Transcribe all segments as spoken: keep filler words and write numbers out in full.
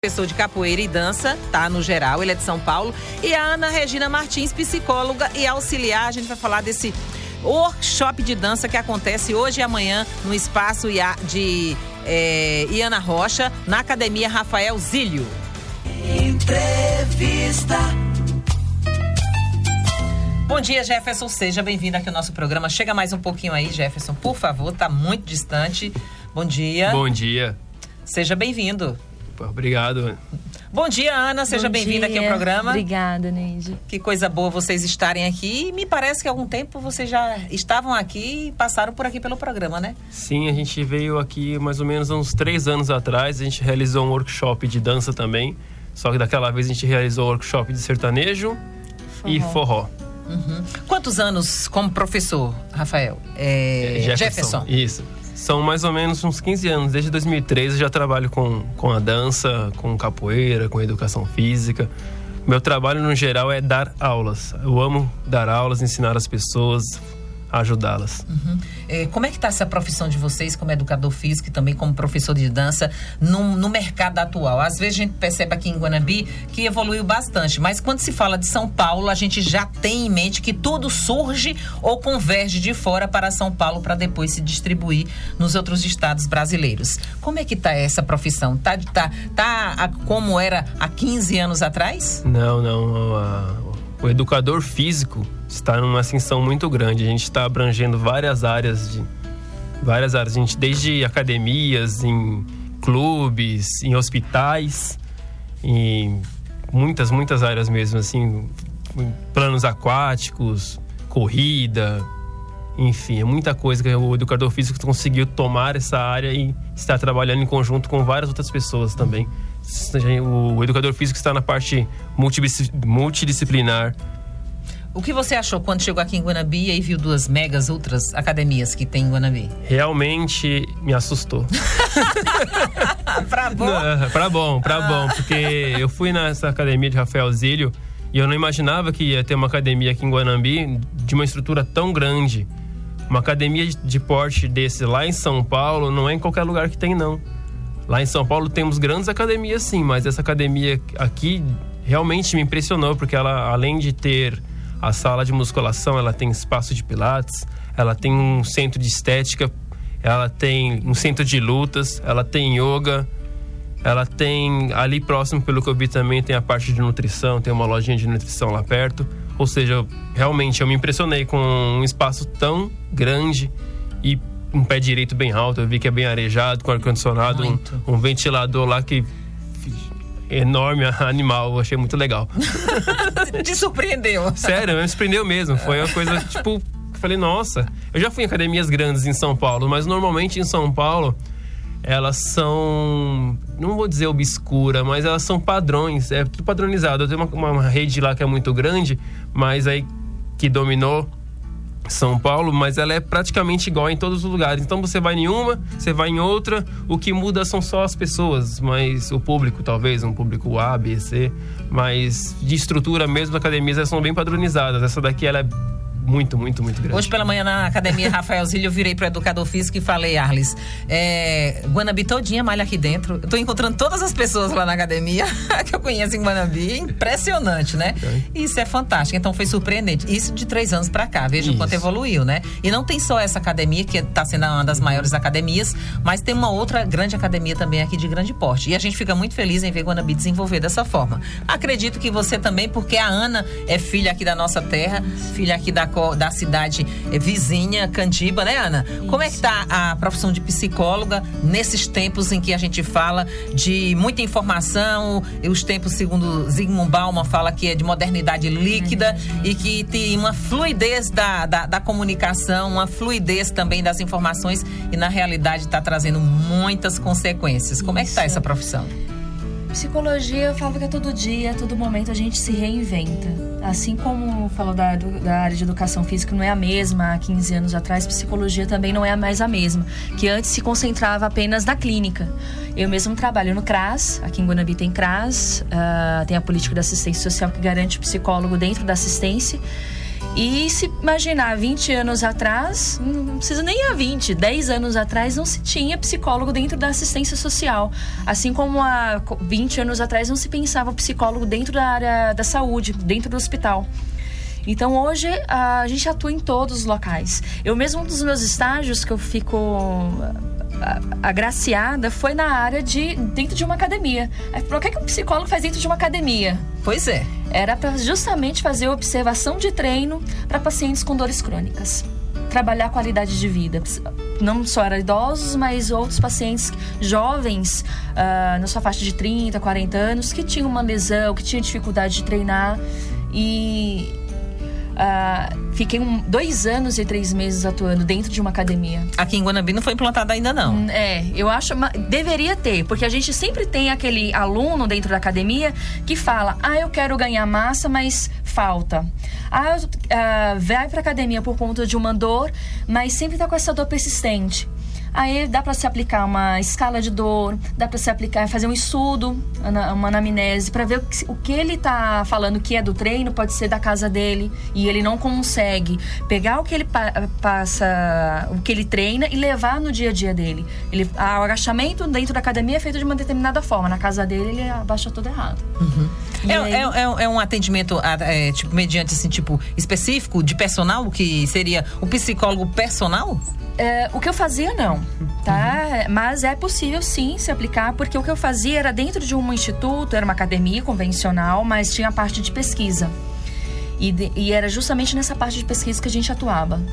Professor de capoeira e dança, tá no geral, ele é de São Paulo. E a Ana Regina Martins, psicóloga e auxiliar. A gente vai falar desse workshop de dança que acontece hoje e amanhã no espaço de é, Iana Rocha, na Academia Rafael Zílio. Entrevista. Bom dia, Jefferson, seja bem-vindo aqui ao nosso programa. Chega mais um pouquinho aí, Jefferson, por favor, tá muito distante. Bom dia. Bom dia. Seja bem-vindo. Obrigado. Bom dia, Ana. Seja bem-vinda aqui ao programa. Obrigada, Neide. Que coisa boa vocês estarem aqui. E me parece que há algum tempo vocês já estavam aqui e passaram por aqui pelo programa, né? Sim, a gente veio aqui mais ou menos uns três anos atrás. A gente realizou um workshop de dança também. Só que daquela vez a gente realizou um workshop de sertanejo forró. e forró. Uhum. Quantos anos como professor, Rafael? É... É, Jefferson. Jefferson. Isso. São mais ou menos uns quinze anos. Desde dois mil e treze eu já trabalho com, com a dança, com capoeira, com educação física. Meu trabalho, no geral, é dar aulas. Eu amo dar aulas, ensinar as pessoas, ajudá-las. Uhum. É, como é que está essa profissão de vocês como educador físico e também como professor de dança no, no mercado atual? Às vezes a gente percebe aqui em Guanabi que evoluiu bastante, mas quando se fala de São Paulo, a gente já tem em mente que tudo surge ou converge de fora para São Paulo para depois se distribuir nos outros estados brasileiros. Como é que está essa profissão? Tá, tá, tá a, como era há quinze anos atrás? Não, não. A, o educador físico está numa ascensão muito grande. A gente está abrangendo várias áreas, de, várias áreas. A gente, desde academias, em clubes, em hospitais, em muitas, muitas áreas mesmo, assim, planos aquáticos, corrida, enfim, é muita coisa que o educador físico conseguiu tomar essa área e está trabalhando em conjunto com várias outras pessoas também. O educador físico está na parte multidisciplinar. O que você achou quando chegou aqui em Guanabi e viu duas megas outras academias que tem em Guanabi? Realmente me assustou. Pra bom? Não, pra bom, pra ah. bom. Porque eu fui nessa academia de Rafael Zílio e eu não imaginava que ia ter uma academia aqui em Guanabi de uma estrutura tão grande. Uma academia de porte desse lá em São Paulo não é em qualquer lugar que tem, não. Lá em São Paulo temos grandes academias, sim, mas essa academia aqui realmente me impressionou, porque ela, além de ter a sala de musculação, ela tem espaço de pilates, ela tem um centro de estética, ela tem um centro de lutas, ela tem yoga, ela tem, ali próximo, pelo que eu vi também, tem a parte de nutrição, tem uma lojinha de nutrição lá perto. Ou seja, realmente eu me impressionei com um espaço tão grande e um pé direito bem alto. Eu vi que é bem arejado, com ar-condicionado, um, um ventilador lá que... enorme, animal, eu achei muito legal. Te surpreendeu? Sério, me surpreendeu mesmo. Foi uma coisa, tipo, eu falei, nossa. Eu já fui em academias grandes em São Paulo, mas normalmente em São Paulo elas são, não vou dizer obscura, mas elas são padrões, é tudo padronizado. Eu tenho uma, uma rede lá que é muito grande, mas aí que dominou São Paulo, mas ela é praticamente igual em todos os lugares. Então você vai em uma, você vai em outra, o que muda são só as pessoas, mas o público, talvez, um público A, B, C, mas de estrutura mesmo, as academias elas são bem padronizadas. Essa daqui, ela é muito, muito, muito grande. Hoje pela manhã na Academia Rafael Zílio eu virei pro educador físico e falei, Arlis, é, Guanabi todinha malha aqui dentro. Eu tô encontrando todas as pessoas lá na academia que eu conheço em Guanabi. Impressionante, né? É. Isso é fantástico. Então foi surpreendente. Isso de três anos pra cá. Veja o quanto evoluiu, né? E não tem só essa academia, que tá sendo uma das maiores academias, mas tem uma outra grande academia também aqui de grande porte. E a gente fica muito feliz em ver Guanabi desenvolver dessa forma. Acredito que você também, porque a Ana é filha aqui da nossa terra, filha aqui da da cidade vizinha, Candiba, né, Ana? Isso. Como é que tá a profissão de psicóloga nesses tempos em que a gente fala de muita informação, e os tempos, segundo Zygmunt Bauman, fala que é de modernidade líquida, uhum. e que tem uma fluidez da, da, da comunicação, uma fluidez também das informações, e na realidade está trazendo muitas consequências. Como Isso. é que tá essa profissão? Psicologia, eu falo que é todo dia, todo momento a gente se reinventa. Assim como falou da, da área de educação física, não é a mesma há quinze anos atrás, psicologia também não é mais a mesma, que antes se concentrava apenas na clínica. Eu mesmo trabalho no CRAS, aqui em Guanabi tem CRAS, uh, tem a política da assistência social que garante o psicólogo dentro da assistência. E se imaginar vinte anos atrás, não precisa nem a vinte, dez anos atrás não se tinha psicólogo dentro da assistência social. Assim como há vinte anos atrás não se pensava psicólogo dentro da área da saúde, dentro do hospital. Então hoje a gente atua em todos os locais. Eu mesmo, um dos meus estágios que eu fico agraciada foi na área de dentro de uma academia. Aí, o que é que um psicólogo faz dentro de uma academia? Pois é. Era para justamente fazer observação de treino para pacientes com dores crônicas. Trabalhar a qualidade de vida. Não só era idosos, mas outros pacientes jovens, uh, na sua faixa de trinta, quarenta anos, que tinham uma lesão, que tinham dificuldade de treinar. E uh, fiquei um, dois anos e três meses atuando dentro de uma academia. Aqui em Guanambi não foi implantada ainda, não. É, eu acho, deveria ter, porque a gente sempre tem aquele aluno dentro da academia que fala, ah, eu quero ganhar massa, mas falta. Ah, uh, vai pra academia por conta de uma dor, mas sempre tá com essa dor persistente. Aí dá para se aplicar uma escala de dor, dá para se aplicar, fazer um estudo, uma anamnese, para ver o que, o que ele tá falando que é do treino, pode ser da casa dele, e ele não consegue pegar o que ele pa- passa, o que ele treina e levar no dia a dia dele. Ele, ah, o agachamento dentro da academia é feito de uma determinada forma, na casa dele ele abaixa tudo errado. Uhum. É, aí... é, é, é um atendimento é, tipo, mediante assim, tipo, específico de personal, que seria o psicólogo personal? É, o que eu fazia não, tá? Uhum. Mas é possível sim se aplicar, porque o que eu fazia era dentro de um instituto, era uma academia convencional, mas tinha a parte de pesquisa. E, de, e era justamente nessa parte de pesquisa que a gente atuava.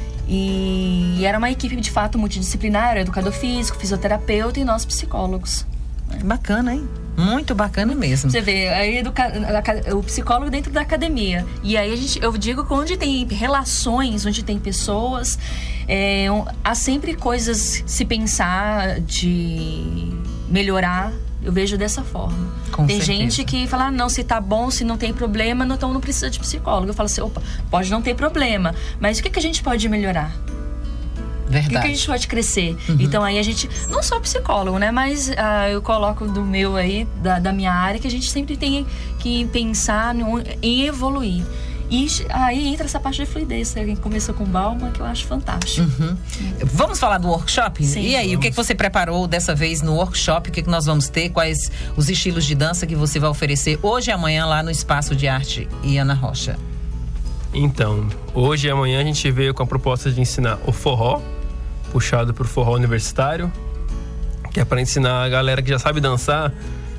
E, e era uma equipe de fato multidisciplinar, educador físico, fisioterapeuta e nós psicólogos. Bacana, hein? Muito bacana mesmo. Você vê, aí educa... o psicólogo dentro da academia. E aí a gente, eu digo que onde tem relações, onde tem pessoas, é, há sempre coisas se pensar de melhorar. Eu vejo dessa forma. Com tem certeza. gente que fala, ah, não, se tá bom, se não tem problema, não, então não precisa de psicólogo. Eu falo assim, opa, pode não ter problema, mas o que, que a gente pode melhorar? Verdade. O que, que a gente pode crescer? Uhum. Então aí a gente, não só psicólogo, né? Mas uh, eu coloco do meu aí, da, da minha área, que a gente sempre tem que pensar no, em evoluir. E aí entra essa parte de fluidez, que começou com Balma, que eu acho fantástico. Uhum. Vamos falar do workshop? Sim. E aí, Vamos. o que, que você preparou dessa vez no workshop? O que, que nós vamos ter? Quais os estilos de dança que você vai oferecer hoje e amanhã lá no Espaço de Arte Iana Rocha? Então, hoje e amanhã a gente veio com a proposta de ensinar o forró, puxado pro forró universitário, que é para ensinar a galera que já sabe dançar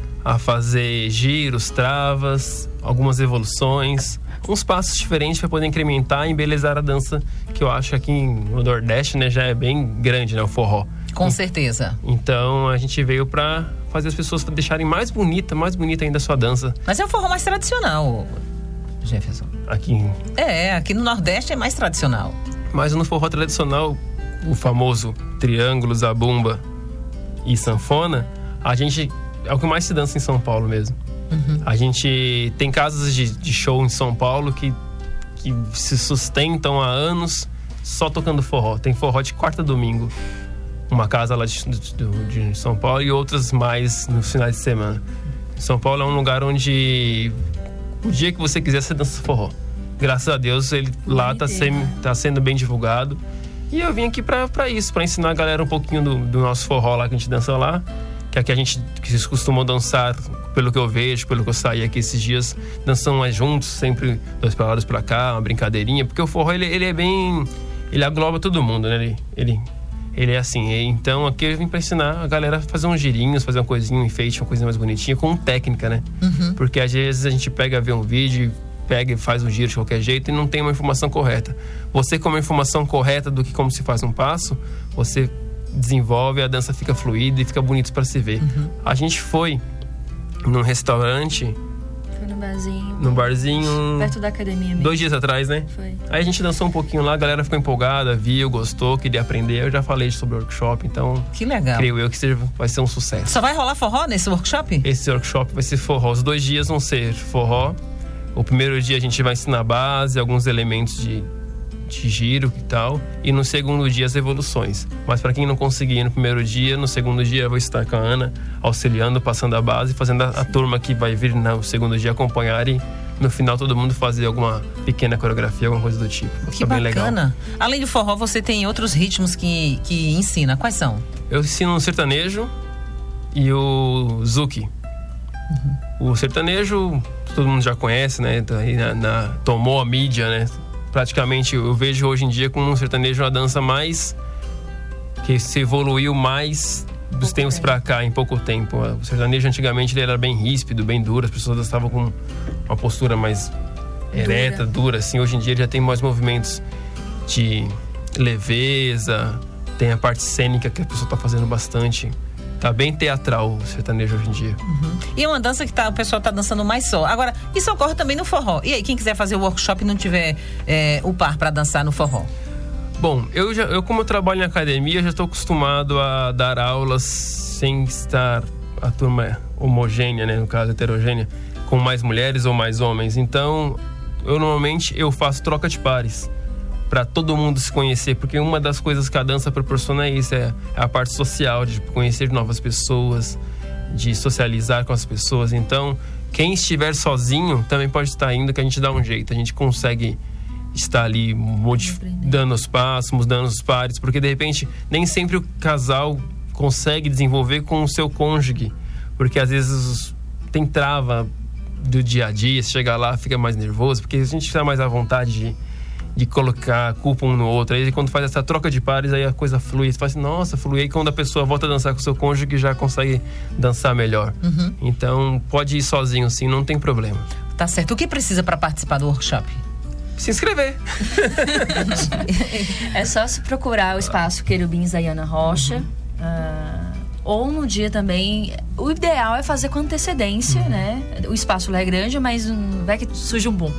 a fazer giros, travas, algumas evoluções, uns passos diferentes para poder incrementar e embelezar a dança, que eu acho que aqui no Nordeste, né, já é bem grande, né, o forró. Com certeza. Então a gente veio para fazer as pessoas deixarem mais bonita, mais bonita ainda a sua dança. Mas é o forró mais tradicional, Jefferson. Aqui. É, aqui no Nordeste é mais tradicional. Mas no forró tradicional, o famoso triângulo, zabumba e sanfona, a gente é o que mais se dança em São Paulo mesmo. Uhum. A gente tem casas de, de show em São Paulo que, que se sustentam há anos só tocando forró. Tem forró de quarta a domingo, uma casa lá de, de, de São Paulo, e outras mais nos finais de semana. São Paulo é um lugar onde o dia que você quiser você dança forró. Graças a Deus ele lá tá, sem, tá sendo bem divulgado. E eu vim aqui pra, pra isso, pra ensinar a galera um pouquinho do, do nosso forró lá que a gente dança lá. Que aqui a gente que vocês costumam dançar, pelo que eu vejo, pelo que eu saí aqui esses dias, dançam mais juntos, sempre dois pra lá, dois pra cá, uma brincadeirinha. Porque o forró, ele, ele é bem... ele agloba todo mundo, né? Ele, ele, ele é assim. Então aqui eu vim pra ensinar a galera a fazer uns girinhos, fazer uma coisinha, um enfeite, uma coisinha mais bonitinha, com técnica, né? Uhum. Porque às vezes a gente pega, vê um vídeo, pega e faz um giro de qualquer jeito e não tem uma informação correta. Você com uma informação correta do que como se faz um passo, você desenvolve, a dança fica fluida e fica bonito para se ver. Uhum. A gente foi num restaurante, foi no barzinho, num barzinho perto da academia mesmo. Dois dias atrás, né? Foi. Aí a gente dançou um pouquinho lá, a galera ficou empolgada, viu, gostou, queria aprender. Eu já falei sobre o workshop, então que legal. Creio eu que seja, vai ser um sucesso. Só vai rolar forró nesse workshop? Esse workshop vai ser forró. Os dois dias vão ser forró. O primeiro dia a gente vai ensinar a base, alguns elementos de, de giro e tal, e no segundo dia as evoluções. Mas para quem não conseguir no primeiro dia, no segundo dia eu vou estar com a Ana, auxiliando, passando a base, fazendo a, a turma que vai vir no segundo dia acompanhar e no final todo mundo fazer alguma pequena coreografia, alguma coisa do tipo. Que bacana. Bem legal. Além do forró, você tem outros ritmos que, que ensina. Quais são? Eu ensino o sertanejo e o zouk. Uhum. O sertanejo todo mundo já conhece, né? Na, na, tomou a mídia, né? Praticamente eu vejo hoje em dia como um sertanejo uma dança mais que se evoluiu mais dos tempos pra cá, em pouco tempo. O sertanejo antigamente ele era bem ríspido, bem duro, as pessoas estavam com uma postura mais ereta, dura, dura assim. Hoje em dia ele já tem mais movimentos de leveza, tem a parte cênica que a pessoa tá fazendo bastante. Tá bem teatral o sertanejo hoje em dia. Uhum. E é uma dança que tá, o pessoal tá dançando mais só. Agora, isso ocorre também no forró. E aí, quem quiser fazer o workshop e não tiver é, o par para dançar no forró? Bom, eu, já, eu como eu trabalho em academia, já estou acostumado a dar aulas sem estar a turma homogênea, né, no caso heterogênea, com mais mulheres ou mais homens. Então, eu normalmente eu faço troca de pares para todo mundo se conhecer, porque uma das coisas que a dança proporciona é isso, é a parte social, de conhecer novas pessoas, de socializar com as pessoas. Então, quem estiver sozinho também pode estar indo, que a gente dá um jeito, a gente consegue estar ali modif- dando os passos, mudando os pares, porque de repente nem sempre o casal consegue desenvolver com o seu cônjuge, porque às vezes tem trava do dia a dia, se chegar lá fica mais nervoso, porque a gente está mais à vontade de de colocar a culpa um no outro. Aí quando faz essa troca de pares, aí a coisa flui. Você fala assim, nossa, flui. Aí quando a pessoa volta a dançar com o seu cônjuge, já consegue dançar melhor. Uhum. Então, pode ir sozinho sim, não tem problema. Tá certo. O que precisa para participar do workshop? Se inscrever. É só se procurar o espaço Querubins da Iana Rocha. Uhum. Uh, ou no dia também. O ideal é fazer com antecedência, uhum. né? O espaço lá é grande, mas vai que surge um boom.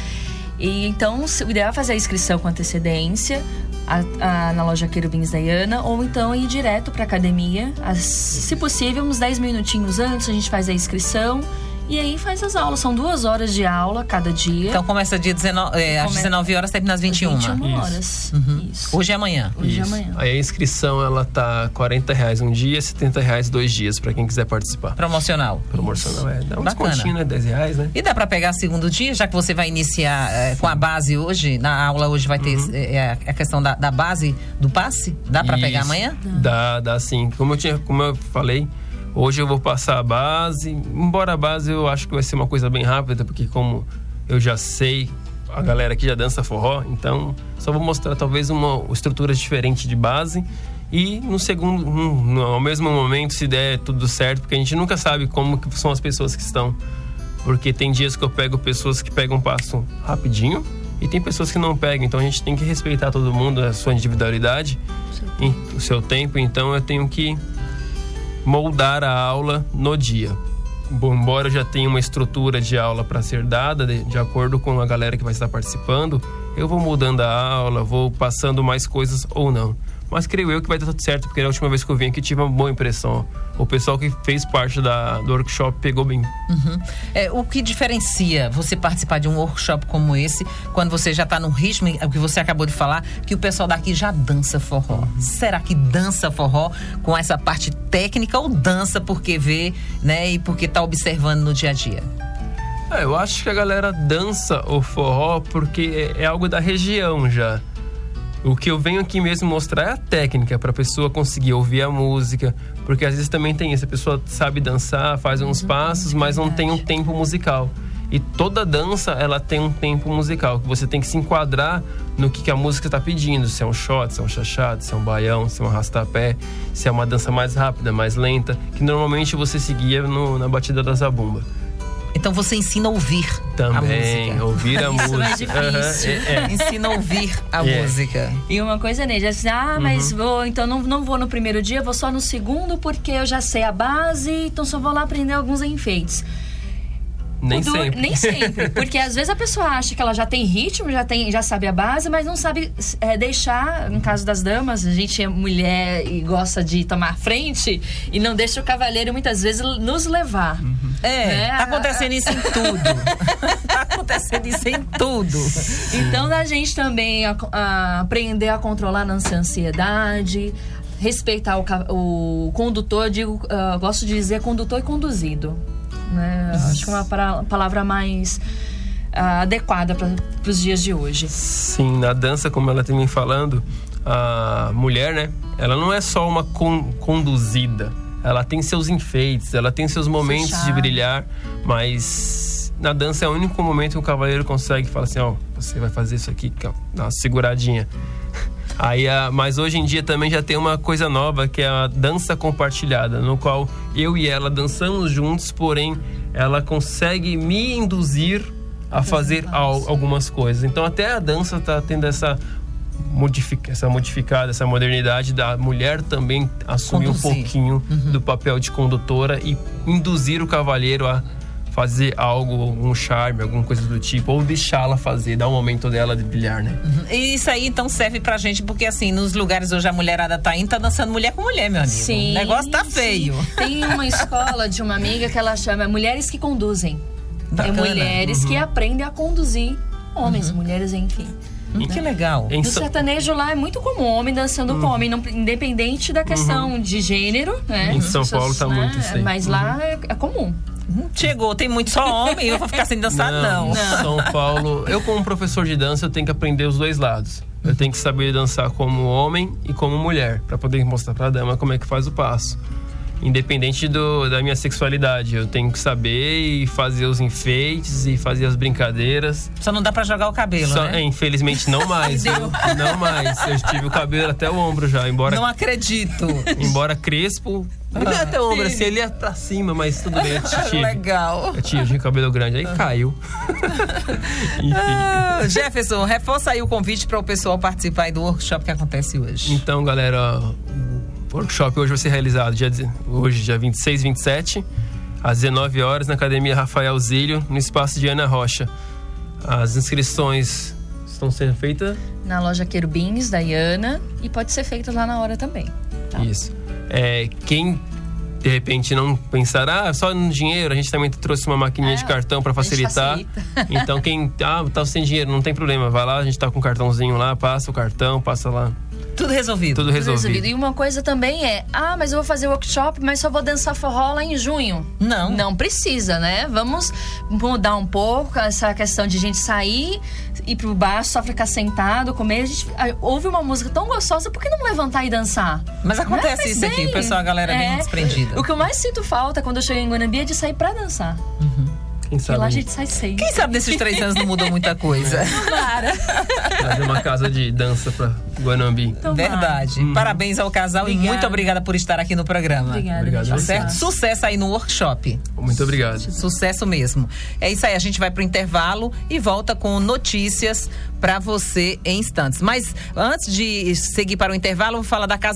E então, o ideal é fazer a inscrição com antecedência a, a, na loja Querubins da Iana, ou então ir direto para a academia. As, se possível, uns dez minutinhos antes, a gente faz a inscrição e aí faz as aulas. São duas horas de aula cada dia. Então começa dia dezenove, é, às dezenove horas, termina às vinte e uma. vinte e uma horas. Uhum. Isso. Hoje é amanhã. Hoje é amanhã. Aí a inscrição, ela tá quarenta reais um dia, setenta reais dois dias, para quem quiser participar. Promocional. Promocional, é. Dá um Bacana. descontinho, né? dez reais, né? E dá para pegar segundo dia, já que você vai iniciar é, com a base hoje, na aula hoje vai ter uhum. é, a questão da, da base do passe? Dá para pegar amanhã? Dá, dá sim. Como eu, tinha, como eu falei, hoje eu vou passar a base, embora a base eu acho que vai ser uma coisa bem rápida, porque como eu já sei, a galera aqui já dança forró, então só vou mostrar talvez uma estrutura diferente de base e no segundo, no, ao mesmo momento, se der tudo certo, porque a gente nunca sabe como que são as pessoas que estão, porque tem dias que eu pego pessoas que pegam um passo rapidinho e tem pessoas que não pegam, então a gente tem que respeitar todo mundo, a sua individualidade, o seu tempo, então eu tenho que moldar a aula no dia. Bom, embora eu já tenha uma estrutura de aula para ser dada, de, de acordo com a galera que vai estar participando, eu vou mudando a aula, vou passando mais coisas ou não. Mas creio eu que vai dar tudo certo, porque na última vez que eu vim aqui tive uma boa impressão. O pessoal que fez parte da, do workshop pegou bem. Uhum. É, o que diferencia você participar de um workshop como esse, quando você já está no ritmo, o que você acabou de falar, que o pessoal daqui já dança forró. Uhum. Será que dança forró com essa parte técnica ou dança porque vê, né, e porque está observando no dia a dia? É, eu acho que a galera dança o forró porque é, é algo da região já. O que eu venho aqui mesmo mostrar é a técnica para a pessoa conseguir ouvir a música, porque às vezes também tem isso, a pessoa sabe dançar, faz uns passos, mas não tem um tempo musical. E toda dança, ela tem um tempo musical, que você tem que se enquadrar no que, que a música está pedindo, se é um shot, se é um chachado, se é um baião, se é um arrastapé, se é uma dança mais rápida, mais lenta, que normalmente você seguia no, na batida da zabumba. Então você ensina a ouvir também, a música. Ouvir a Isso música. é difícil. Uhum, é, é. Ensina a ouvir a é. música. E uma coisa, né? Já assim, ah, mas uhum. vou, então não, não vou no primeiro dia, vou só no segundo, porque eu já sei a base, então só vou lá aprender alguns enfeites. Nem duro, sempre. Nem sempre. Porque às vezes a pessoa acha que ela já tem ritmo, já, tem, já sabe a base, mas não sabe é, deixar, no caso das damas, a gente é mulher e gosta de tomar frente e não deixa o cavalheiro muitas vezes nos levar. Uhum. É, né? tá acontecendo isso em tudo. Tá acontecendo isso em tudo. Então, da gente também a, a aprender a controlar nossa ansiedade, respeitar o, o condutor, eu digo, uh, gosto de dizer condutor e conduzido. Né? Acho que é uma pra, palavra mais uh, adequada para os dias de hoje. Sim, na dança, como ela também falando, a mulher, né? Ela não é só uma con- conduzida. Ela tem seus enfeites, ela tem seus momentos Fechado. de brilhar, mas na dança é o único momento que o cavaleiro consegue falar assim, ó, oh, você vai fazer isso aqui, dá uma seguradinha. Aí, a, mas hoje em dia também já tem uma coisa nova, que é a dança compartilhada, no qual eu e ela dançamos juntos, porém ela consegue me induzir a fazer al, algumas coisas. Então até a dança tá tendo essa Modific, essa modificada, essa modernidade da mulher também assumir Conduzir. um pouquinho Uhum. do papel de condutora e induzir o cavalheiro a fazer algo, um charme, alguma coisa do tipo, ou deixá-la fazer, dar um momento dela de brilhar, né? Uhum. E isso aí então serve pra gente, porque assim, nos lugares hoje a mulherada tá indo, tá dançando mulher com mulher, meu amigo. Sim, o negócio tá feio. sim. Tem uma escola de uma amiga que ela chama Mulheres que Conduzem. Bacana. É mulheres Uhum. que aprendem a conduzir homens, mulheres, enfim. Hum, que legal. Em No Sa- sertanejo lá é muito comum homem dançando com homem, não- independente da questão de gênero, né? Em As São Paulo tá muito isso aí. Mas lá é, é comum. Hum, Chegou, tem muito só homem, eu vou ficar sem dançar, não. São Paulo, eu como professor de dança, eu tenho que aprender os dois lados. Eu tenho que saber dançar como homem e como mulher, para poder mostrar pra dama como é que faz o passo. Independente do, da minha sexualidade, eu tenho que saber e fazer os enfeites e fazer as brincadeiras. Só não dá pra jogar o cabelo, Só- né? é, infelizmente não mais, viu? Não mais. Eu tive o cabelo até o ombro já, embora, Não acredito. embora crespo. Ele é até o ombro, assim, ele é pra cima, mas tudo bem, eu tive. Legal. Eu tive, eu tive cabelo grande, aí caiu. Enfim. Ah, Jefferson, reforça aí o convite para o pessoal participar aí do workshop que acontece hoje. Então, galera, o workshop hoje vai ser realizado dia, hoje, dia vinte e seis, vinte e sete, às dezenove horas, na Academia Rafael Zílio, no espaço de Ana Rocha. As inscrições estão sendo feitas? Na loja Querubins, da Iana, e pode ser feito lá na hora também. Tá. Isso. É, quem de repente não pensar, ah, só no dinheiro, a gente também trouxe uma maquininha É, de cartão para a gente facilitar. facilita. Então quem, ah, tá sem dinheiro, não tem problema, vai lá, a gente tá com um cartãozinho lá, passa o cartão, passa lá, Tudo resolvido. tudo Tudo resolvido. resolvido. E uma coisa também é, ah, mas eu vou fazer workshop, mas só vou dançar forró lá em junho. Não. Não precisa, né? Vamos mudar um pouco essa questão de gente sair, ir pro bar, só ficar sentado, comer. A gente ah, ouve uma música tão gostosa, por que não levantar e dançar? Mas acontece Né? Faz isso aqui, bem. o pessoal, a galera é bem É. desprendida. O que eu mais sinto falta quando eu chego em Guanambi é de sair pra dançar. Quem E sabe lá a gente sai sem. Quem sabe nesses três anos não mudou muita coisa. Tomara. fazer uma casa de dança pra Guanambi. Tomara. Verdade. Parabéns ao casal Obrigada. e muito obrigada por estar aqui no programa. Obrigada. Obrigado Tá a você. certo? Sucesso aí no workshop. Muito obrigado. Sucesso mesmo. É isso aí, a gente vai pro intervalo e volta com notícias pra você em instantes. Mas antes de seguir para o intervalo, eu vou falar da Casa